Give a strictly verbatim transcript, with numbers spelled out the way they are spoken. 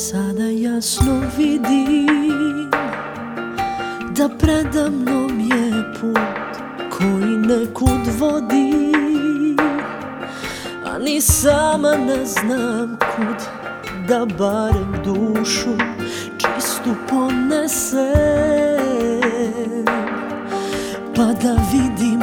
Sada jasno vidim da predamnom je put koji nekud vodi, a ni sama ne znam kud, da barem dušu čistu ponesem, pa da vidim